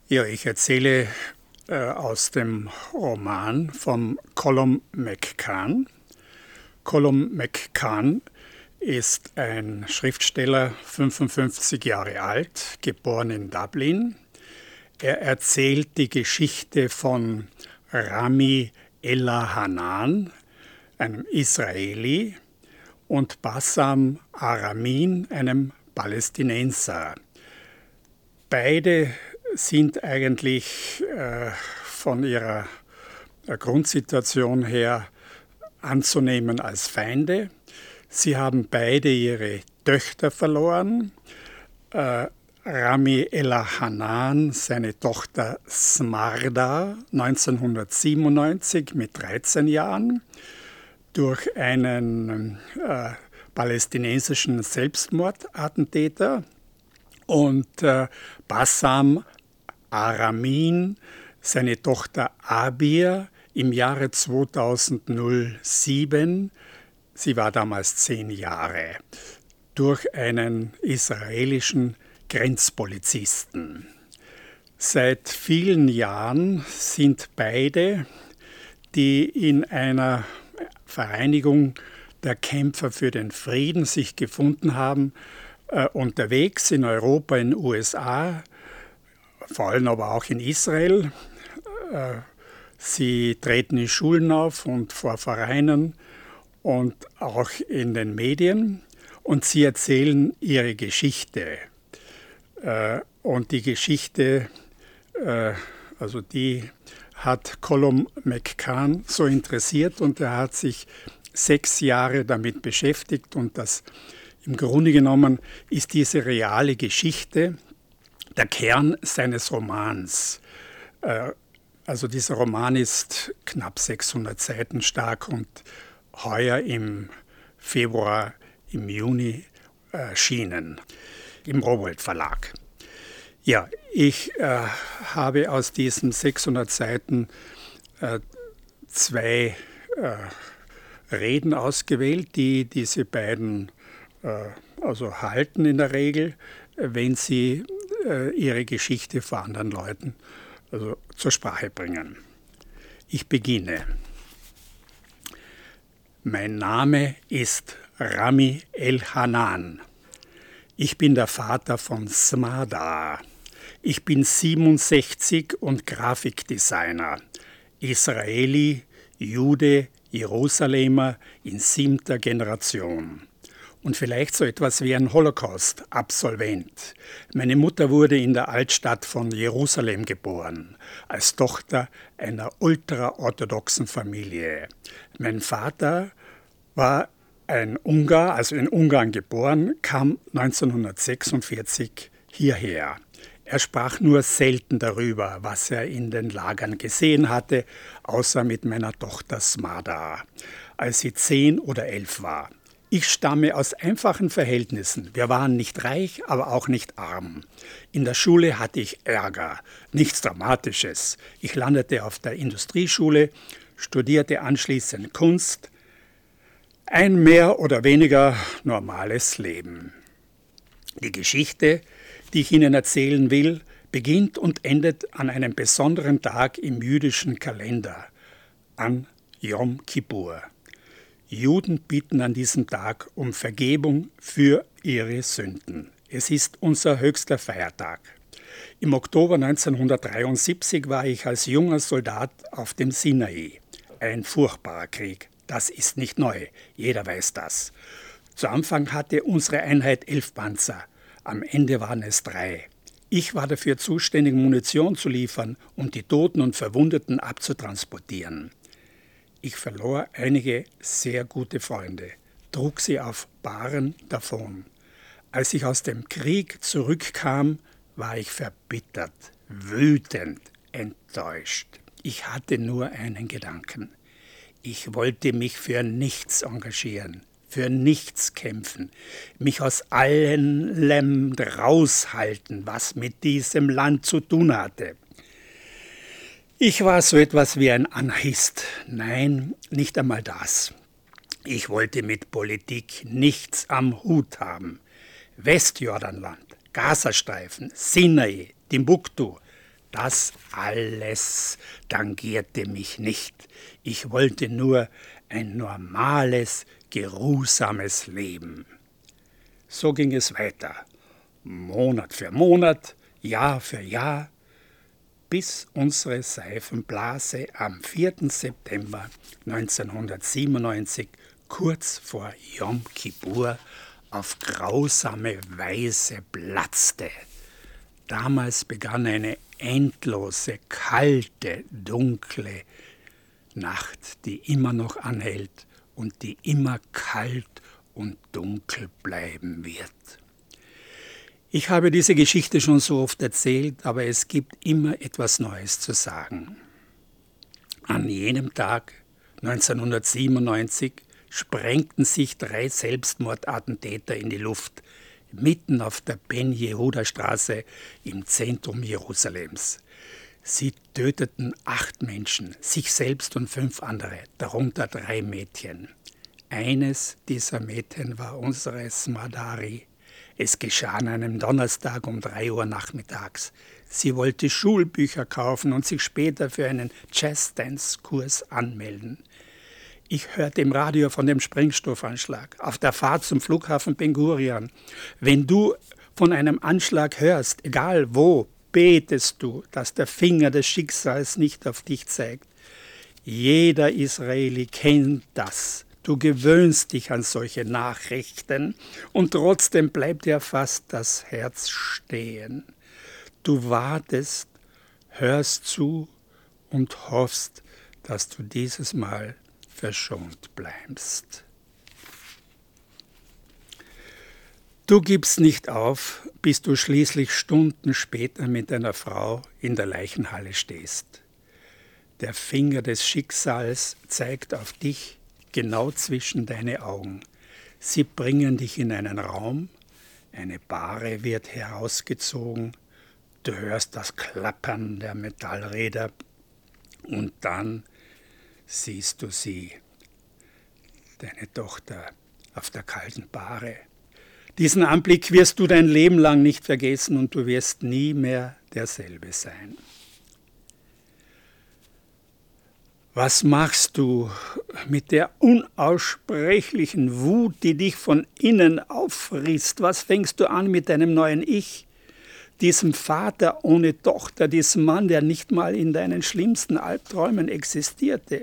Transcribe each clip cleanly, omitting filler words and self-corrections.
Ja, ich erzähle aus dem Roman von Colum McCann. Colum McCann ist ein Schriftsteller, 55 Jahre alt, geboren in Dublin. Er erzählt die Geschichte von Rami Elahanan, einem Israeli, und Bassam Aramin, einem Palästinenser. Beide sind eigentlich von ihrer Grundsituation her anzunehmen als Feinde. Sie haben beide ihre Töchter verloren. Rami Elahanan, seine Tochter Smarda, 1997 mit 13 Jahren, durch einen palästinensischen Selbstmordattentäter. Und Bassam Aramin, seine Tochter Abir, im Jahre 2007, sie war damals 10 Jahre, durch einen israelischen Grenzpolizisten. Seit vielen Jahren sind beide, die in einer Vereinigung der Kämpfer für den Frieden sich gefunden haben, unterwegs in Europa, in den USA, vor allem aber auch in Israel. Sie treten in Schulen auf und vor Vereinen und auch in den Medien, und sie erzählen ihre Geschichte. Und die Geschichte, also die hat Colum McCann so interessiert, und er hat sich 6 Jahre damit beschäftigt, und das im Grunde genommen ist diese reale Geschichte der Kern seines Romans. Also dieser Roman ist knapp 600 Seiten stark und heuer im Februar, im Juni erschienen, im Rowohlt Verlag. Ja, ich habe aus diesen 600 Seiten 2 Reden ausgewählt, die diese beiden also halten in der Regel, wenn sie ihre Geschichte vor anderen Leuten also zur Sprache bringen. Ich beginne. Mein Name ist Rami Elhanan. Ich bin der Vater von Smarda. Ich bin 67 und Grafikdesigner, Israeli, Jude, Jerusalemer in 7. Generation. Und vielleicht so etwas wie ein Holocaust-Absolvent. Meine Mutter wurde in der Altstadt von Jerusalem geboren, als Tochter einer ultraorthodoxen Familie. Mein Vater war ein Ungar, also in Ungarn geboren, kam 1946 hierher. Er sprach nur selten darüber, was er in den Lagern gesehen hatte, außer mit meiner Tochter Smarda, als sie 10 oder 11 war. Ich stamme aus einfachen Verhältnissen. Wir waren nicht reich, aber auch nicht arm. In der Schule hatte ich Ärger, nichts Dramatisches. Ich landete auf der Industrieschule, studierte anschließend Kunst. Ein mehr oder weniger normales Leben. Die Geschichte, die ich Ihnen erzählen will, beginnt und endet an einem besonderen Tag im jüdischen Kalender, an Yom Kippur. Juden bitten an diesem Tag um Vergebung für ihre Sünden. Es ist unser höchster Feiertag. Im Oktober 1973 war ich als junger Soldat auf dem Sinai. Ein furchtbarer Krieg. Das ist nicht neu. Jeder weiß das. Zu Anfang hatte unsere Einheit 11 Panzer. Am Ende waren es 3. Ich war dafür zuständig, Munition zu liefern und die Toten und Verwundeten abzutransportieren. Ich verlor einige sehr gute Freunde, trug sie auf Bahren davon. Als ich aus dem Krieg zurückkam, war ich verbittert, wütend, enttäuscht. Ich hatte nur einen Gedanken. Ich wollte mich für nichts engagieren, für nichts kämpfen, mich aus allem raushalten, was mit diesem Land zu tun hatte. Ich war so etwas wie ein Anarchist. Nein, nicht einmal das. Ich wollte mit Politik nichts am Hut haben. Westjordanland, Gazastreifen, Sinai, Timbuktu, Das alles tangierte mich nicht. Ich wollte nur ein normales, geruhsames Leben. So ging es weiter, Monat für Monat, Jahr für Jahr, bis unsere Seifenblase am 4. September 1997, kurz vor Jom Kippur, auf grausame Weise platzte. Damals begann eine endlose, kalte, dunkle Nacht, die immer noch anhält und die immer kalt und dunkel bleiben wird. Ich habe diese Geschichte schon so oft erzählt, aber es gibt immer etwas Neues zu sagen. An jenem Tag, 1997, sprengten sich 3 Selbstmordattentäter in die Luft, mitten auf der Ben-Jehuda-Straße im Zentrum Jerusalems. Sie töteten 8 Menschen, sich selbst und 5 andere, darunter 3 Mädchen. Eines dieser Mädchen war unsere Smadari. Es geschah an einem Donnerstag um 3 Uhr nachmittags. Sie wollte Schulbücher kaufen und sich später für einen Jazz-Dance-Kurs anmelden. Ich hörte im Radio von dem Sprengstoffanschlag auf der Fahrt zum Flughafen Ben Gurion. Wenn du von einem Anschlag hörst, egal wo, betest du, dass der Finger des Schicksals nicht auf dich zeigt. Jeder Israeli kennt das. Du gewöhnst dich an solche Nachrichten und trotzdem bleibt dir fast das Herz stehen. Du wartest, hörst zu und hoffst, dass du dieses Mal verschont bleibst. Du gibst nicht auf, bis du schließlich Stunden später mit deiner Frau in der Leichenhalle stehst. Der Finger des Schicksals zeigt auf dich genau zwischen deine Augen. Sie bringen dich in einen Raum, eine Bahre wird herausgezogen, du hörst das Klappern der Metallräder und dann siehst du sie, deine Tochter, auf der kalten Bahre. Diesen Anblick wirst du dein Leben lang nicht vergessen und du wirst nie mehr derselbe sein. Was machst du mit der unaussprechlichen Wut, die dich von innen auffrisst? Was fängst du an mit deinem neuen Ich? Diesem Vater ohne Tochter, diesem Mann, der nicht mal in deinen schlimmsten Albträumen existierte.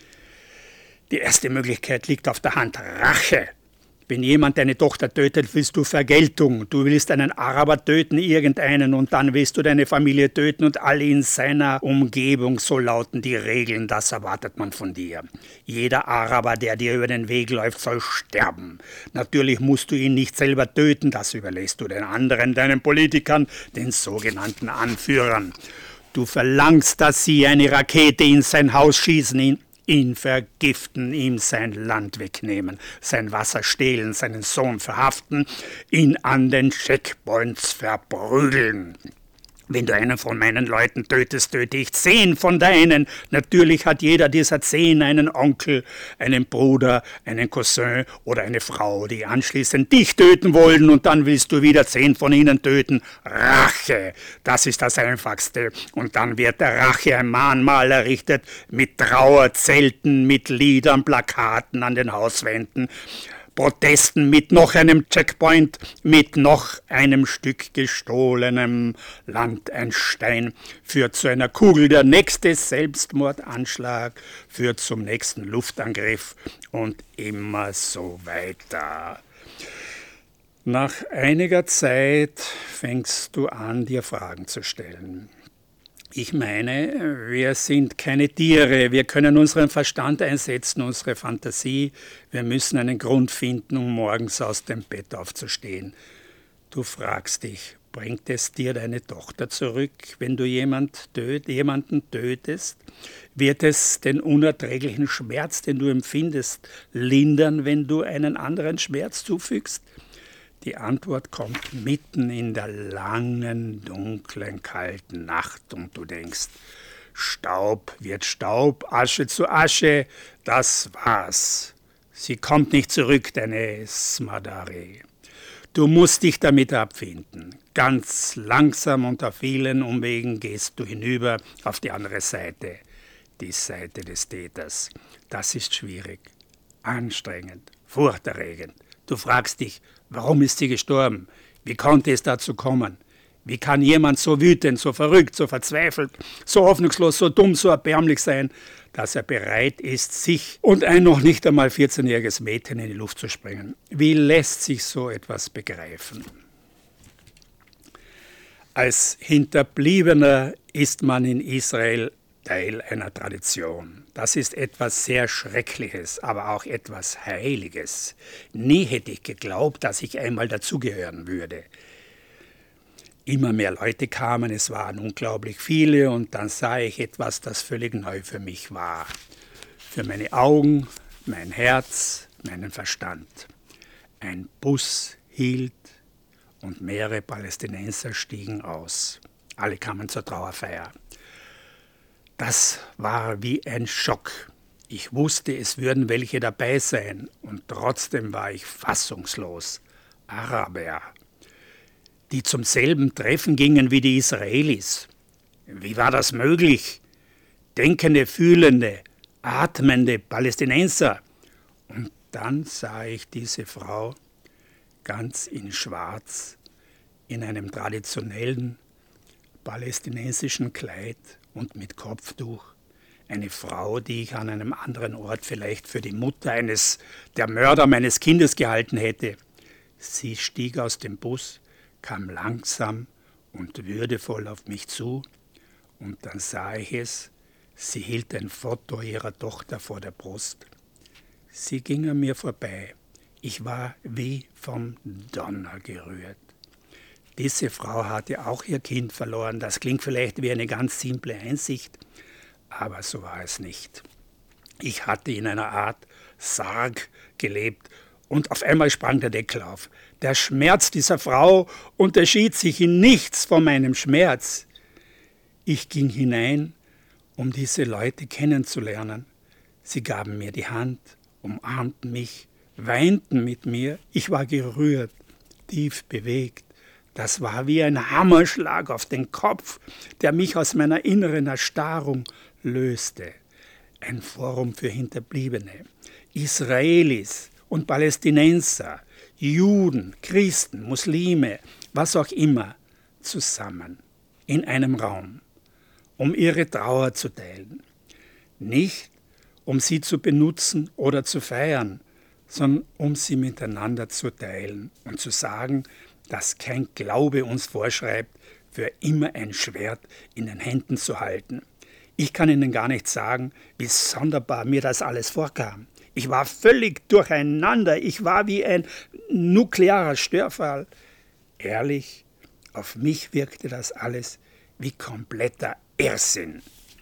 Die erste Möglichkeit liegt auf der Hand: Rache. Wenn jemand deine Tochter tötet, willst du Vergeltung. Du willst einen Araber töten, irgendeinen, und dann willst du deine Familie töten und alle in seiner Umgebung. So lauten die Regeln, das erwartet man von dir. Jeder Araber, der dir über den Weg läuft, soll sterben. Natürlich musst du ihn nicht selber töten, das überlässt du den anderen, deinen Politikern, den sogenannten Anführern. Du verlangst, dass sie eine Rakete in sein Haus schießen, ihn vergiften, ihm sein Land wegnehmen, sein Wasser stehlen, seinen Sohn verhaften, ihn an den Checkpoints verprügeln. Wenn du einen von meinen Leuten tötest, töte ich 10 von deinen. Natürlich hat jeder dieser 10 einen Onkel, einen Bruder, einen Cousin oder eine Frau, die anschließend dich töten wollen, und dann willst du wieder 10 von ihnen töten. Rache, das ist das Einfachste. Und dann wird der Rache ein Mahnmal errichtet mit Trauerzelten, mit Liedern, Plakaten an den Hauswänden, Protesten mit noch einem Checkpoint, mit noch einem Stück gestohlenem Land. Ein Stein führt zu einer Kugel, der nächste Selbstmordanschlag führt zum nächsten Luftangriff und immer so weiter. Nach einiger Zeit fängst du an, dir Fragen zu stellen. Ich meine, wir sind keine Tiere, wir können unseren Verstand einsetzen, unsere Fantasie. Wir müssen einen Grund finden, um morgens aus dem Bett aufzustehen. Du fragst dich, bringt es dir deine Tochter zurück, wenn du jemanden tötest? Wird es den unerträglichen Schmerz, den du empfindest, lindern, wenn du einen anderen Schmerz zufügst? Die Antwort kommt mitten in der langen, dunklen, kalten Nacht und du denkst, Staub wird Staub, Asche zu Asche, das war's. Sie kommt nicht zurück, deine Smadari. Du musst dich damit abfinden. Ganz langsam und auf vielen Umwegen gehst du hinüber auf die andere Seite, die Seite des Täters. Das ist schwierig, anstrengend, furchterregend. Du fragst dich, warum ist sie gestorben? Wie konnte es dazu kommen? Wie kann jemand so wütend, so verrückt, so verzweifelt, so hoffnungslos, so dumm, so erbärmlich sein, dass er bereit ist, sich und ein noch nicht einmal 14-jähriges Mädchen in die Luft zu sprengen? Wie lässt sich so etwas begreifen? Als Hinterbliebener ist man in Israel Teil einer Tradition. Das ist etwas sehr Schreckliches, aber auch etwas Heiliges. Nie hätte ich geglaubt, dass ich einmal dazugehören würde. Immer mehr Leute kamen, es waren unglaublich viele und dann sah ich etwas, das völlig neu für mich war. Für meine Augen, mein Herz, meinen Verstand. Ein Bus hielt und mehrere Palästinenser stiegen aus. Alle kamen zur Trauerfeier. Das war wie ein Schock. Ich wusste, es würden welche dabei sein und trotzdem war ich fassungslos. Araber, die zum selben Treffen gingen wie die Israelis. Wie war das möglich? Denkende, fühlende, atmende Palästinenser. Und dann sah ich diese Frau ganz in Schwarz, in einem traditionellen palästinensischen Kleid und mit Kopftuch. Eine Frau, die ich an einem anderen Ort vielleicht für die Mutter der Mörder meines Kindes gehalten hätte. Sie stieg aus dem Bus, kam langsam und würdevoll auf mich zu und dann sah ich es, sie hielt ein Foto ihrer Tochter vor der Brust. Sie ging an mir vorbei. Ich war wie vom Donner gerührt. Diese Frau hatte auch ihr Kind verloren. Das klingt vielleicht wie eine ganz simple Einsicht, aber so war es nicht. Ich hatte in einer Art Sarg gelebt und auf einmal sprang der Deckel auf. Der Schmerz dieser Frau unterschied sich in nichts von meinem Schmerz. Ich ging hinein, um diese Leute kennenzulernen. Sie gaben mir die Hand, umarmten mich, weinten mit mir. Ich war gerührt, tief bewegt. Das war wie ein Hammerschlag auf den Kopf, der mich aus meiner inneren Erstarrung löste. Ein Forum für Hinterbliebene, Israelis und Palästinenser, Juden, Christen, Muslime, was auch immer, zusammen in einem Raum, um ihre Trauer zu teilen. Nicht, um sie zu benutzen oder zu feiern, sondern um sie miteinander zu teilen und zu sagen, dass kein Glaube uns vorschreibt, für immer ein Schwert in den Händen zu halten. Ich kann Ihnen gar nicht sagen, wie sonderbar mir das alles vorkam. Ich war völlig durcheinander, ich war wie ein nuklearer Störfall. Ehrlich, auf mich wirkte das alles wie kompletter Irrsinn.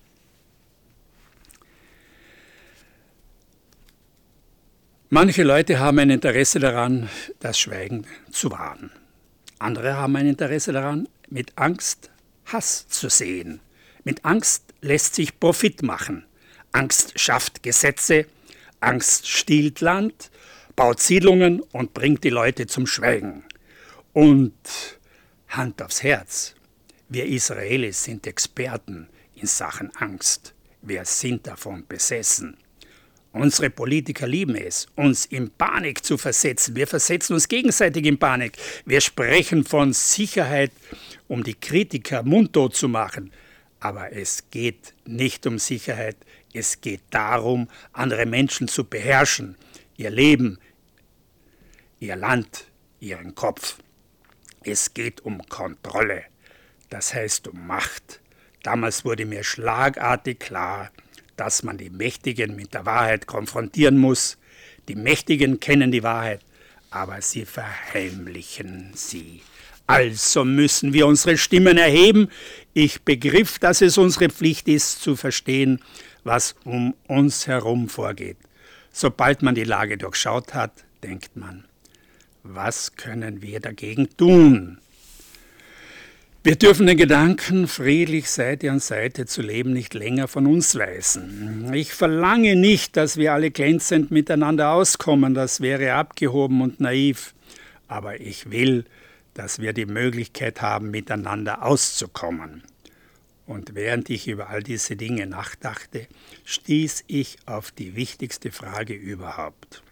Manche Leute haben ein Interesse daran, das Schweigen zu wahren. Andere haben ein Interesse daran, mit Angst Hass zu sehen. Mit Angst lässt sich Profit machen. Angst schafft Gesetze, Angst stiehlt Land, baut Siedlungen und bringt die Leute zum Schweigen. Und Hand aufs Herz, wir Israelis sind Experten in Sachen Angst. Wir sind davon besessen. Unsere Politiker lieben es, uns in Panik zu versetzen. Wir versetzen uns gegenseitig in Panik. Wir sprechen von Sicherheit, um die Kritiker mundtot zu machen. Aber es geht nicht um Sicherheit. Es geht darum, andere Menschen zu beherrschen. Ihr Leben, ihr Land, ihren Kopf. Es geht um Kontrolle. Das heißt um Macht. Damals wurde mir schlagartig klar, dass man die Mächtigen mit der Wahrheit konfrontieren muss. Die Mächtigen kennen die Wahrheit, aber sie verheimlichen sie. Also müssen wir unsere Stimmen erheben. Ich begriff, dass es unsere Pflicht ist, zu verstehen, was um uns herum vorgeht. Sobald man die Lage durchschaut hat, denkt man, was können wir dagegen tun? Wir dürfen den Gedanken, friedlich Seite an Seite zu leben, nicht länger von uns weisen. Ich verlange nicht, dass wir alle glänzend miteinander auskommen, das wäre abgehoben und naiv. aber ich will, dass wir die Möglichkeit haben, miteinander auszukommen. Und während ich über all diese Dinge nachdachte, stieß ich auf die wichtigste Frage überhaupt.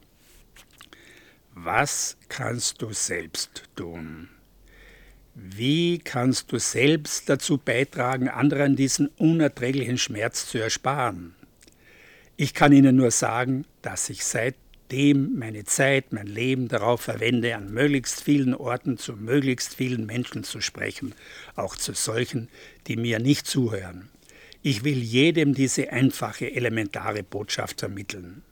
Was kannst du selbst tun? Wie kannst du selbst dazu beitragen, anderen diesen unerträglichen Schmerz zu ersparen? Ich kann Ihnen nur sagen, dass ich seitdem meine Zeit, mein Leben darauf verwende, an möglichst vielen Orten zu möglichst vielen Menschen zu sprechen, auch zu solchen, die mir nicht zuhören. Ich will jedem diese einfache, elementare Botschaft vermitteln.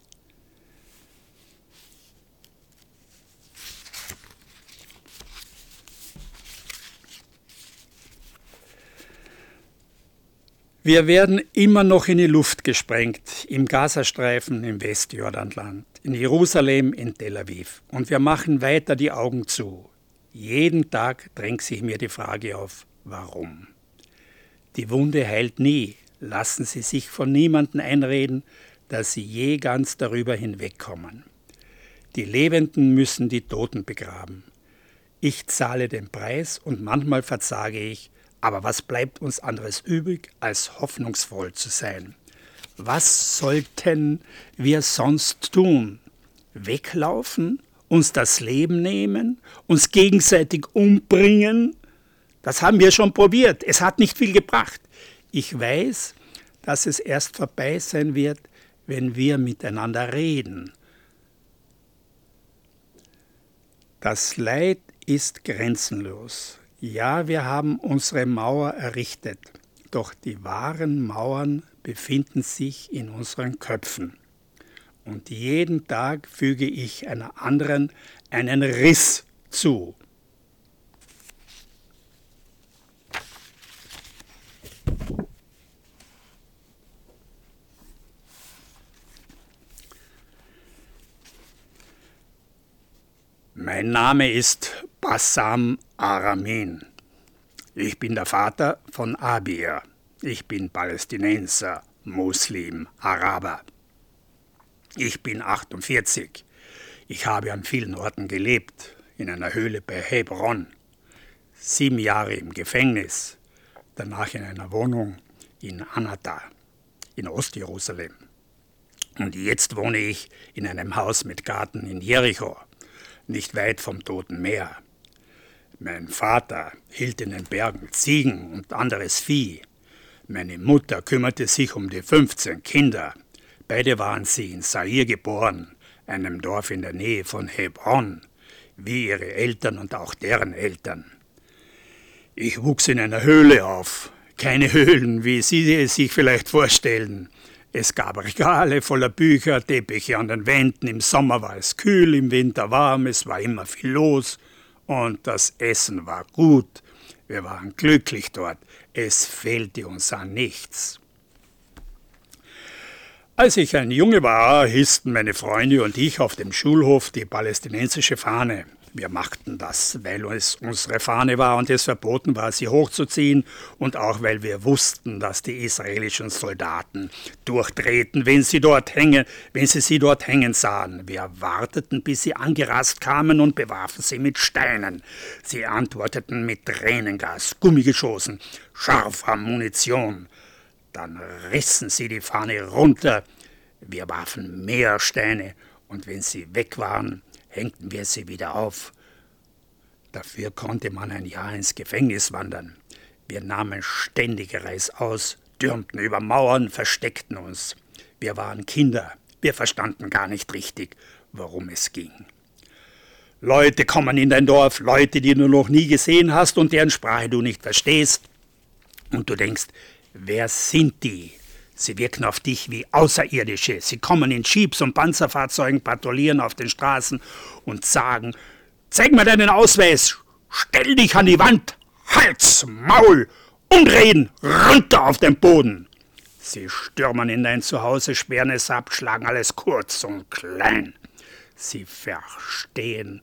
Wir werden immer noch in die Luft gesprengt, im Gazastreifen, im Westjordanland, in Jerusalem, in Tel Aviv. Und wir machen weiter die Augen zu. Jeden Tag drängt sich mir die Frage auf, warum? Die Wunde heilt nie. Lassen Sie sich von niemandem einreden, dass Sie je ganz darüber hinwegkommen. Die Lebenden müssen die Toten begraben. Ich zahle den Preis und manchmal verzage ich, aber was bleibt uns anderes übrig, als hoffnungsvoll zu sein? Was sollten wir sonst tun? Weglaufen? Uns das Leben nehmen? Uns gegenseitig umbringen? Das haben wir schon probiert. Es hat nicht viel gebracht. Ich weiß, dass es erst vorbei sein wird, wenn wir miteinander reden. Das Leid ist grenzenlos. Ja, wir haben unsere Mauer errichtet, doch die wahren Mauern befinden sich in unseren Köpfen. Und jeden Tag füge ich einer anderen einen Riss zu. Mein Name ist Bassam Aramin. Ich bin der Vater von Abir. Ich bin Palästinenser, Muslim, Araber. Ich bin 48. Ich habe an vielen Orten gelebt. In einer Höhle bei Hebron. 7 Jahre im Gefängnis. Danach in einer Wohnung in Anata, in Ostjerusalem. Und jetzt wohne ich in einem Haus mit Garten in Jericho, nicht weit vom Toten Meer. Mein Vater hielt in den Bergen Ziegen und anderes Vieh. Meine Mutter kümmerte sich um die 15 Kinder. Beide waren sie in Sair geboren, einem Dorf in der Nähe von Hebron, wie ihre Eltern und auch deren Eltern. Ich wuchs in einer Höhle auf. Keine Höhlen, wie Sie es sich vielleicht vorstellen. Es gab Regale voller Bücher, Teppiche an den Wänden. Im Sommer war es kühl, im Winter warm, es war immer viel los. Und das Essen war gut. Wir waren glücklich dort. Es fehlte uns an nichts. Als ich ein Junge war, hissten meine Freunde und ich auf dem Schulhof die palästinensische Fahne. Wir machten das, weil es unsere Fahne war und es verboten war, sie hochzuziehen und auch weil wir wussten, dass die israelischen Soldaten durchdrehten, wenn sie sie dort hängen sahen. Wir warteten, bis sie angerast kamen und bewarfen sie mit Steinen. Sie antworteten mit Tränengas, Gummigeschossen, scharfer Munition. Dann rissen sie die Fahne runter. Wir warfen mehr Steine und wenn sie weg waren, hängten wir sie wieder auf. Dafür konnte man ein Jahr ins Gefängnis wandern. Wir nahmen ständig Reißaus, türmten über Mauern, versteckten uns. Wir waren Kinder, wir verstanden gar nicht richtig, worum es ging. Leute kommen in dein Dorf, Leute, die du noch nie gesehen hast und deren Sprache du nicht verstehst. Und du denkst, wer sind die? Sie wirken auf dich wie Außerirdische. Sie kommen in Jeeps und Panzerfahrzeugen, patrouillieren auf den Straßen und sagen, zeig mir deinen Ausweis, stell dich an die Wand, Hals, Maul, umdrehen, runter auf den Boden. Sie stürmen in dein Zuhause, sperren es ab, schlagen alles kurz und klein. Sie verstecken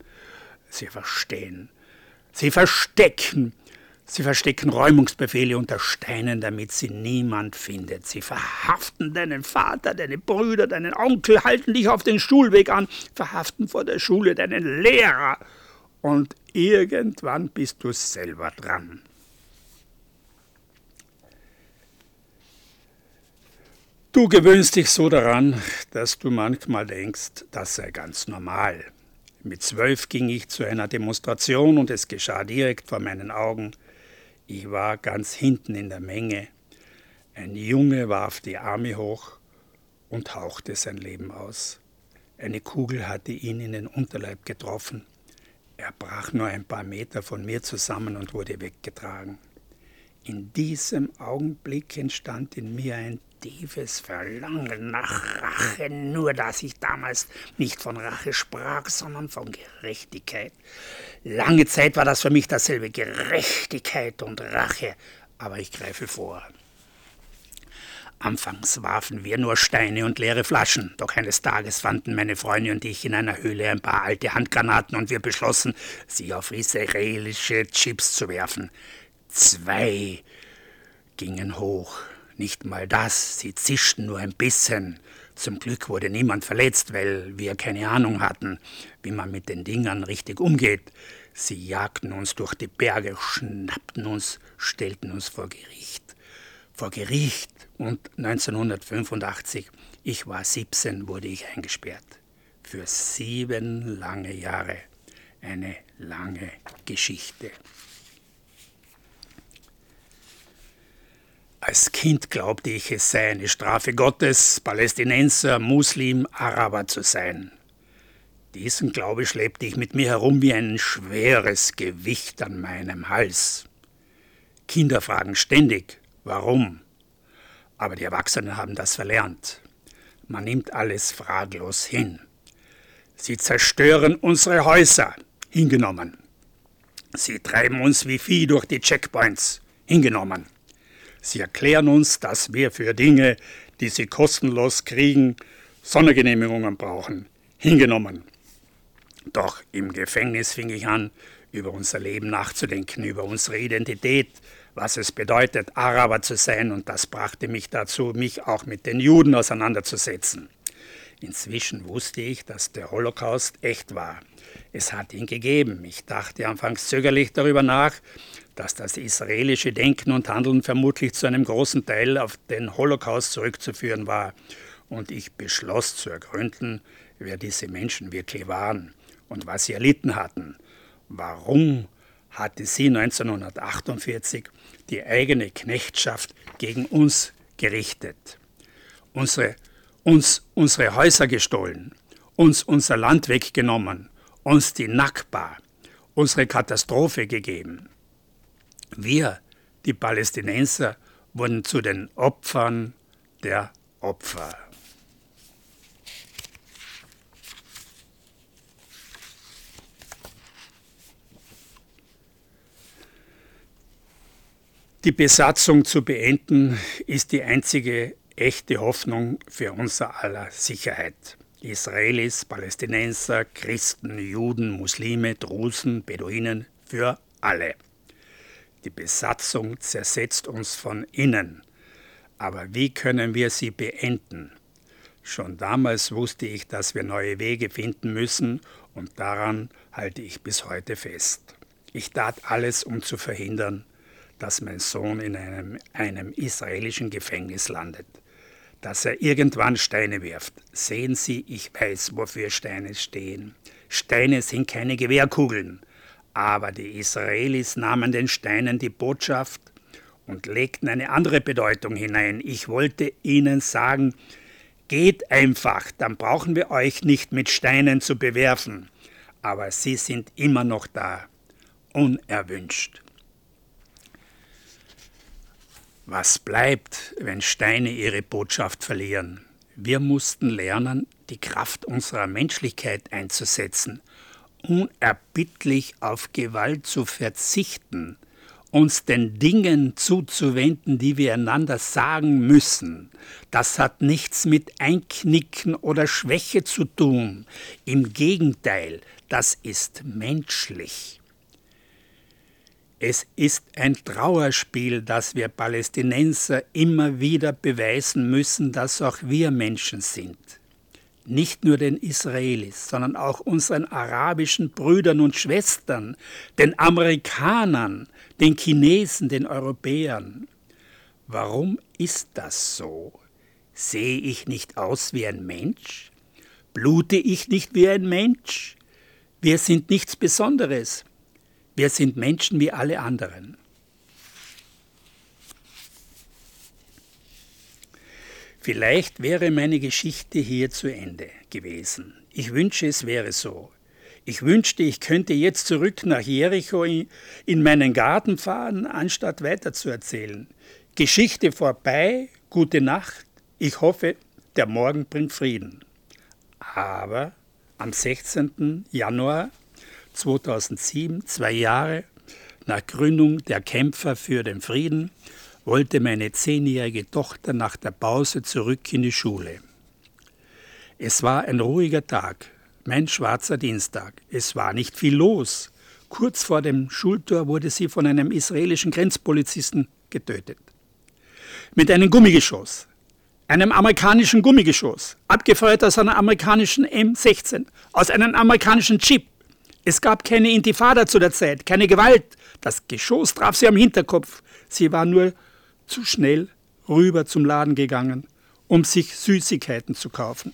Räumungsbefehle unter Steinen, damit sie niemand findet. Sie verhaften deinen Vater, deine Brüder, deinen Onkel, halten dich auf den Schulweg an, verhaften vor der Schule deinen Lehrer und irgendwann bist du selber dran. Du gewöhnst dich so daran, dass du manchmal denkst, das sei ganz normal. Mit 12 ging ich zu einer Demonstration und es geschah direkt vor meinen Augen. Ich war ganz hinten in der Menge. Ein Junge warf die Arme hoch und hauchte sein Leben aus. Eine Kugel hatte ihn in den Unterleib getroffen. Er brach nur ein paar Meter von mir zusammen und wurde weggetragen. In diesem Augenblick entstand in mir ein tiefes Verlangen nach Rache, nur dass ich damals nicht von Rache sprach, sondern von Gerechtigkeit. Lange Zeit war das für mich dasselbe, Gerechtigkeit und Rache, aber ich greife vor. Anfangs warfen wir nur Steine und leere Flaschen, doch eines Tages fanden meine Freunde und ich in einer Höhle ein paar alte Handgranaten und wir beschlossen, sie auf israelische Chips zu werfen. 2 gingen hoch. Nicht mal das, sie zischten nur ein bisschen. Zum Glück wurde niemand verletzt, weil wir keine Ahnung hatten, wie man mit den Dingern richtig umgeht. Sie jagten uns durch die Berge, schnappten uns, stellten uns vor Gericht. Vor Gericht. Und 1985, ich war 17, wurde ich eingesperrt. Für 7 lange Jahre. Eine lange Geschichte. Als Kind glaubte ich, es sei eine Strafe Gottes, Palästinenser, Muslim, Araber zu sein. Diesen Glaube schleppte ich mit mir herum wie ein schweres Gewicht an meinem Hals. Kinder fragen ständig, warum? Aber die Erwachsenen haben das verlernt. Man nimmt alles fraglos hin. Sie zerstören unsere Häuser, hingenommen. Sie treiben uns wie Vieh durch die Checkpoints, hingenommen. Sie erklären uns, dass wir für Dinge, die sie kostenlos kriegen, Sondergenehmigungen brauchen. Hingenommen. Doch im Gefängnis fing ich an, über unser Leben nachzudenken, über unsere Identität, was es bedeutet, Araber zu sein, und das brachte mich dazu, mich auch mit den Juden auseinanderzusetzen. Inzwischen wusste ich, dass der Holocaust echt war. Es hat ihn gegeben. Ich dachte anfangs zögerlich darüber nach, dass das israelische Denken und Handeln vermutlich zu einem großen Teil auf den Holocaust zurückzuführen war. Und ich beschloss zu ergründen, wer diese Menschen wirklich waren und was sie erlitten hatten. Warum hatte sie 1948 die eigene Knechtschaft gegen uns gerichtet? Unsere Häuser gestohlen, uns unser Land weggenommen, uns die Nakba, unsere Katastrophe gegeben. Wir, die Palästinenser, wurden zu den Opfern der Opfer. Die Besatzung zu beenden, ist die einzige echte Hoffnung für unser aller Sicherheit. Israelis, Palästinenser, Christen, Juden, Muslime, Drusen, Beduinen, für alle. Die Besatzung zersetzt uns von innen. Aber wie können wir sie beenden? Schon damals wusste ich, dass wir neue Wege finden müssen, und daran halte ich bis heute fest. Ich tat alles, um zu verhindern, dass mein Sohn in einem israelischen Gefängnis landet. Dass er irgendwann Steine wirft. Sehen Sie, ich weiß, wofür Steine stehen. Steine sind keine Gewehrkugeln. Aber die Israelis nahmen den Steinen die Botschaft und legten eine andere Bedeutung hinein. Ich wollte ihnen sagen, geht einfach, dann brauchen wir euch nicht mit Steinen zu bewerfen. Aber sie sind immer noch da, unerwünscht. Was bleibt, wenn Steine ihre Botschaft verlieren? Wir mussten lernen, die Kraft unserer Menschlichkeit einzusetzen, unerbittlich auf Gewalt zu verzichten, uns den Dingen zuzuwenden, die wir einander sagen müssen. Das hat nichts mit Einknicken oder Schwäche zu tun. Im Gegenteil, das ist menschlich. Es ist ein Trauerspiel, dass wir Palästinenser immer wieder beweisen müssen, dass auch wir Menschen sind. nicht nur den Israelis, sondern auch unseren arabischen Brüdern und Schwestern, den Amerikanern, den Chinesen, den Europäern. Warum ist das so? Sehe ich nicht aus wie ein Mensch? Blute ich nicht wie ein Mensch? Wir sind nichts Besonderes. Wir sind Menschen wie alle anderen. Vielleicht wäre meine Geschichte hier zu Ende gewesen. Ich wünsche, es wäre so. Ich wünschte, ich könnte jetzt zurück nach Jericho in meinen Garten fahren, anstatt weiterzuerzählen. Geschichte vorbei, gute Nacht. Ich hoffe, der Morgen bringt Frieden. Aber am 16. Januar 2007, 2 Jahre nach Gründung der Kämpfer für den Frieden, wollte meine 10-jährige Tochter nach der Pause zurück in die Schule. Es war ein ruhiger Tag, mein schwarzer Dienstag. Es war nicht viel los. Kurz vor dem Schultor wurde sie von einem israelischen Grenzpolizisten getötet. Mit einem Gummigeschoss, einem amerikanischen Gummigeschoss, abgefeuert aus einer amerikanischen M16, aus einem amerikanischen Jeep. Es gab keine Intifada zu der Zeit, keine Gewalt. Das Geschoss traf sie am Hinterkopf. Sie war nur zu schnell rüber zum Laden gegangen, um sich Süßigkeiten zu kaufen.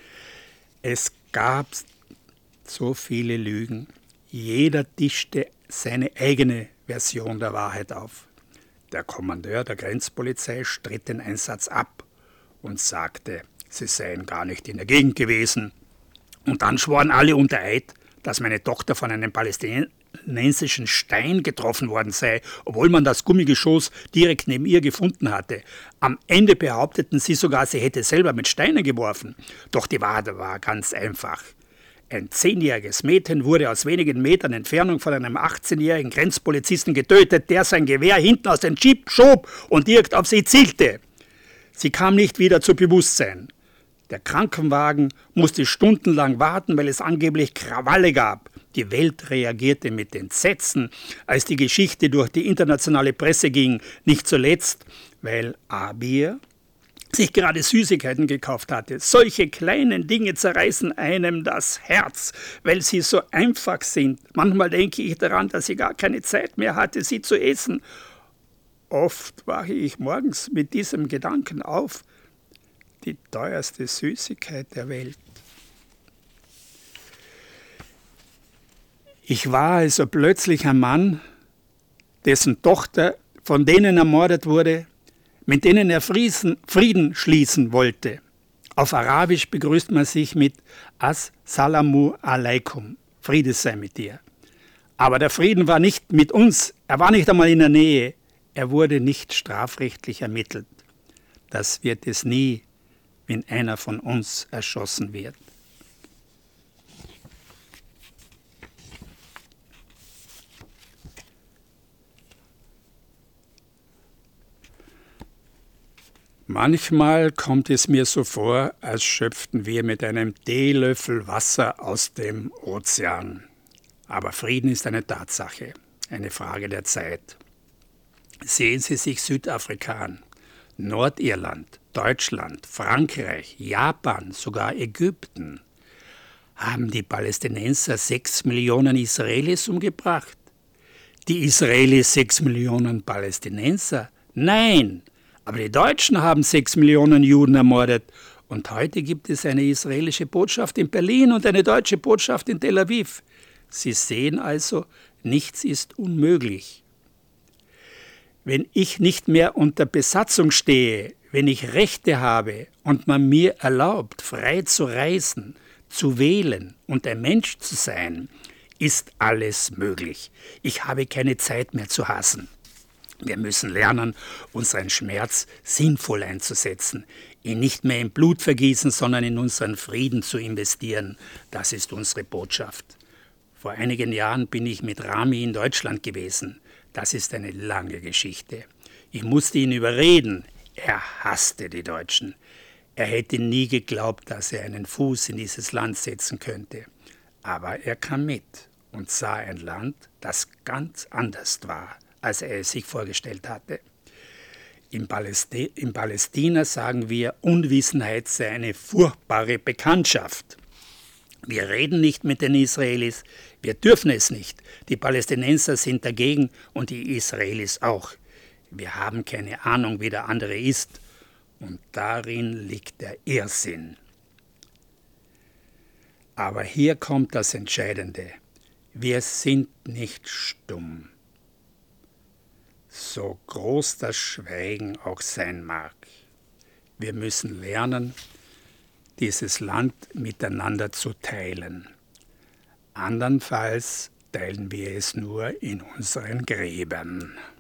Es gab so viele Lügen. Jeder tischte seine eigene Version der Wahrheit auf. Der Kommandeur der Grenzpolizei stritt den Einsatz ab und sagte, sie seien gar nicht in der Gegend gewesen. Und dann schworen alle unter Eid, dass meine Tochter von einem palästinensischen Stein getroffen worden sei, obwohl man das Gummigeschoss direkt neben ihr gefunden hatte. Am Ende behaupteten sie sogar, sie hätte selber mit Steinen geworfen. Doch die Wahrheit war ganz einfach. Ein 10-jähriges Mädchen wurde aus wenigen Metern Entfernung von einem 18-jährigen Grenzpolizisten getötet, der sein Gewehr hinten aus dem Jeep schob und direkt auf sie zielte. Sie kam nicht wieder zu Bewusstsein. Der Krankenwagen musste stundenlang warten, weil es angeblich Krawalle gab. Die Welt reagierte mit Entsetzen, als die Geschichte durch die internationale Presse ging. Nicht zuletzt, weil Abir sich gerade Süßigkeiten gekauft hatte. Solche kleinen Dinge zerreißen einem das Herz, weil sie so einfach sind. Manchmal denke ich daran, dass sie gar keine Zeit mehr hatte, sie zu essen. Oft wache ich morgens mit diesem Gedanken auf. Die teuerste Süßigkeit der Welt. Ich war also plötzlich ein Mann, dessen Tochter von denen ermordet wurde, mit denen er Frieden schließen wollte. Auf Arabisch begrüßt man sich mit As-Salamu alaikum, Friede sei mit dir. Aber der Frieden war nicht mit uns, er war nicht einmal in der Nähe, er wurde nicht strafrechtlich ermittelt. Das wird es nie, wenn einer von uns erschossen wird. Manchmal kommt es mir so vor, als schöpften wir mit einem Teelöffel Wasser aus dem Ozean. Aber Frieden ist eine Tatsache, eine Frage der Zeit. Sehen Sie sich Südafrika an, Nordirland, Deutschland, Frankreich, Japan, sogar Ägypten. Haben die Palästinenser 6 Millionen Israelis umgebracht? Die Israelis 6 Millionen Palästinenser? Nein! Aber die Deutschen haben 6 Millionen Juden ermordet. Und heute gibt es eine israelische Botschaft in Berlin und eine deutsche Botschaft in Tel Aviv. Sie sehen also, nichts ist unmöglich. Wenn ich nicht mehr unter Besatzung stehe, wenn ich Rechte habe und man mir erlaubt, frei zu reisen, zu wählen und ein Mensch zu sein, ist alles möglich. Ich habe keine Zeit mehr zu hassen. Wir müssen lernen, unseren Schmerz sinnvoll einzusetzen, ihn nicht mehr in Blut vergießen, sondern in unseren Frieden zu investieren. Das ist unsere Botschaft. Vor einigen Jahren bin ich mit Rami in Deutschland gewesen. Das ist eine lange Geschichte. Ich musste ihn überreden. Er hasste die Deutschen. Er hätte nie geglaubt, dass er einen Fuß in dieses Land setzen könnte. Aber er kam mit und sah ein Land, das ganz anders war, als er es sich vorgestellt hatte. In Palästina sagen wir, Unwissenheit sei eine furchtbare Bekanntschaft. Wir reden nicht mit den Israelis, wir dürfen es nicht. Die Palästinenser sind dagegen und die Israelis auch. Wir haben keine Ahnung, wie der andere ist. Und darin liegt der Irrsinn. Aber hier kommt das Entscheidende. Wir sind nicht stumm. So groß das Schweigen auch sein mag. Wir müssen lernen, dieses Land miteinander zu teilen. Andernfalls teilen wir es nur in unseren Gräbern.